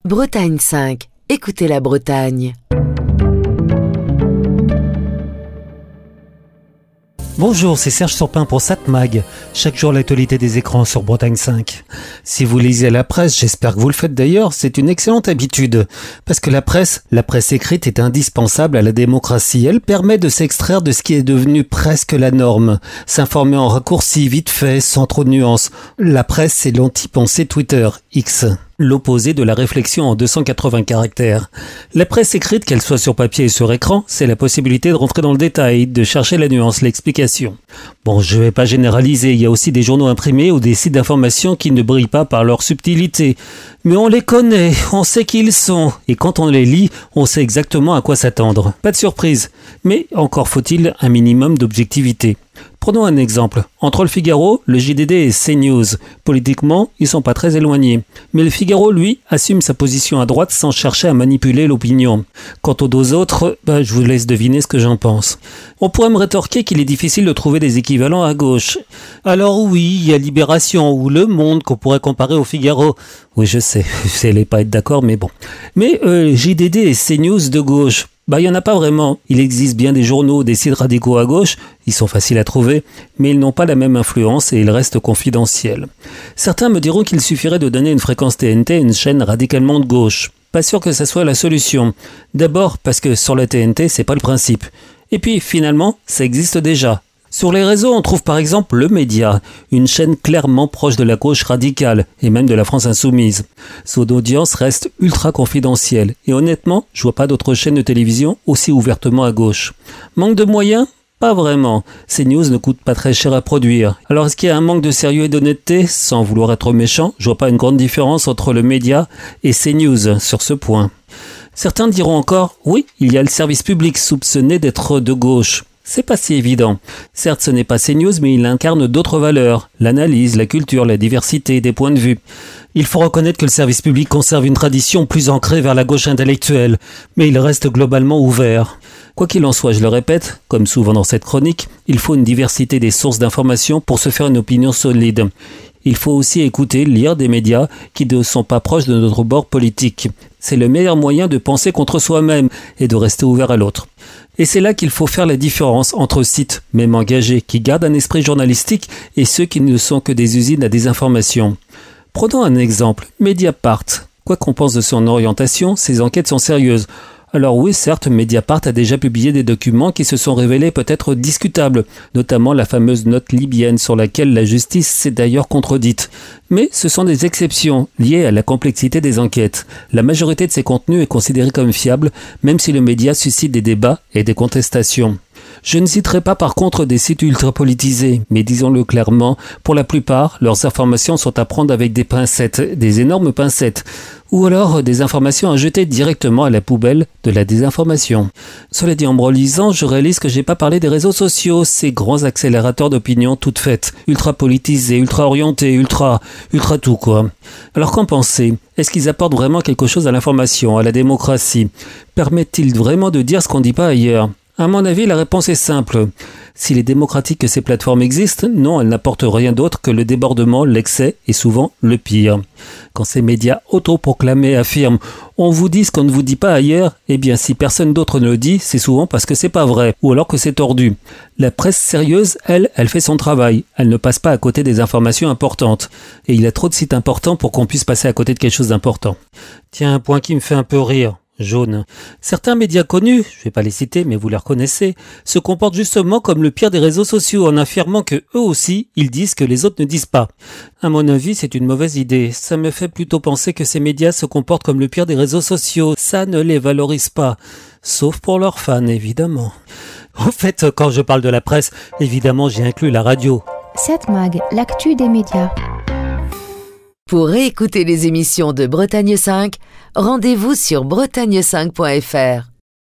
Bretagne 5. Écoutez la Bretagne. Bonjour, c'est Serge Surpin pour Satmag. Chaque jour l'actualité des écrans sur Bretagne 5. Si vous lisez la presse, j'espère que vous le faites d'ailleurs, c'est une excellente habitude. Parce que la presse écrite est indispensable à la démocratie. Elle permet de s'extraire de ce qui est devenu presque la norme. S'informer en raccourci, vite fait, sans trop de nuances. La presse, c'est l'anti-pensée Twitter, X. L'opposé de la réflexion en 280 caractères. La presse écrite, qu'elle soit sur papier et sur écran, c'est la possibilité de rentrer dans le détail, de chercher la nuance, l'explication. Bon, je vais pas généraliser, il y a aussi des journaux imprimés ou des sites d'information qui ne brillent pas par leur subtilité. Mais on les connaît, on sait qui ils sont, et quand on les lit, on sait exactement à quoi s'attendre. Pas de surprise, mais encore faut-il un minimum d'objectivité. Prenons un exemple. Entre le Figaro, le JDD et CNews. Politiquement, ils sont pas très éloignés. Mais le Figaro, lui, assume sa position à droite sans chercher à manipuler l'opinion. Quant aux deux autres, je vous laisse deviner ce que j'en pense. On pourrait me rétorquer qu'il est difficile de trouver des équivalents à gauche. Alors oui, il y a Libération ou Le Monde qu'on pourrait comparer au Figaro. Oui, je sais, vous n'allez pas être d'accord, mais bon. Mais JDD et CNews de gauche, il n'y en a pas vraiment. Il existe bien des journaux, des sites radicaux à gauche, ils sont faciles à trouver, mais ils n'ont pas la même influence et ils restent confidentiels. Certains me diront qu'il suffirait de donner une fréquence TNT à une chaîne radicalement de gauche. Pas sûr que ça soit la solution. D'abord parce que sur la TNT, c'est pas le principe. Et puis finalement, ça existe déjà. Sur les réseaux, on trouve par exemple Le Média, une chaîne clairement proche de la gauche radicale et même de la France insoumise. Son audience reste ultra confidentielle et honnêtement, je vois pas d'autres chaînes de télévision aussi ouvertement à gauche. Manque de moyens ? Pas vraiment. CNews ne coûte pas très cher à produire. Alors est-ce qu'il y a un manque de sérieux et d'honnêteté ? Sans vouloir être méchant, je vois pas une grande différence entre Le Média et CNews sur ce point. Certains diront encore, oui, il y a le service public soupçonné d'être de gauche. C'est pas si évident. Certes, ce n'est pas CNews, mais il incarne d'autres valeurs. L'analyse, la culture, la diversité des points de vue. Il faut reconnaître que le service public conserve une tradition plus ancrée vers la gauche intellectuelle, mais il reste globalement ouvert. Quoi qu'il en soit, je le répète, comme souvent dans cette chronique, il faut une diversité des sources d'information pour se faire une opinion solide. Il faut aussi écouter, lire des médias qui ne sont pas proches de notre bord politique. C'est le meilleur moyen de penser contre soi-même et de rester ouvert à l'autre. Et c'est là qu'il faut faire la différence entre sites, même engagés, qui gardent un esprit journalistique et ceux qui ne sont que des usines à désinformation. Prenons un exemple, Mediapart. Quoi qu'on pense de son orientation, ses enquêtes sont sérieuses. Alors oui, certes, Mediapart a déjà publié des documents qui se sont révélés peut-être discutables, notamment la fameuse note libyenne sur laquelle la justice s'est d'ailleurs contredite. Mais ce sont des exceptions, liées à la complexité des enquêtes. La majorité de ces contenus est considérée comme fiable, même si le média suscite des débats et des contestations. Je ne citerai pas par contre des sites ultra-politisés, mais disons-le clairement, pour la plupart, leurs informations sont à prendre avec des pincettes, des énormes pincettes, ou alors des informations à jeter directement à la poubelle de la désinformation. Cela dit, en me relisant, je réalise que j'ai pas parlé des réseaux sociaux, ces grands accélérateurs d'opinion toutes faites, ultra-politisés, ultra-orientés, ultra tout quoi. Alors qu'en pensez ? Est-ce qu'ils apportent vraiment quelque chose à l'information, à la démocratie ? Permettent-ils vraiment de dire ce qu'on ne dit pas ailleurs ? À mon avis, la réponse est simple. S'il est démocratique que ces plateformes existent, non, elles n'apportent rien d'autre que le débordement, l'excès et souvent le pire. Quand ces médias autoproclamés affirment « on vous dit ce qu'on ne vous dit pas ailleurs », eh bien si personne d'autre ne le dit, c'est souvent parce que c'est pas vrai, ou alors que c'est tordu. La presse sérieuse, elle fait son travail. Elle ne passe pas à côté des informations importantes. Et il y a trop de sites importants pour qu'on puisse passer à côté de quelque chose d'important. Tiens, un point qui me fait un peu rire. Jaune. Certains médias connus, je vais pas les citer mais vous les reconnaissez, se comportent justement comme le pire des réseaux sociaux en affirmant que eux aussi, ils disent que les autres ne disent pas. À mon avis, c'est une mauvaise idée. Ça me fait plutôt penser que ces médias se comportent comme le pire des réseaux sociaux. Ça ne les valorise pas. Sauf pour leurs fans, évidemment. En fait, quand je parle de la presse, évidemment, j'ai inclus la radio. Satmag, l'actu des médias. Pour réécouter les émissions de Bretagne 5, rendez-vous sur bretagne5.fr.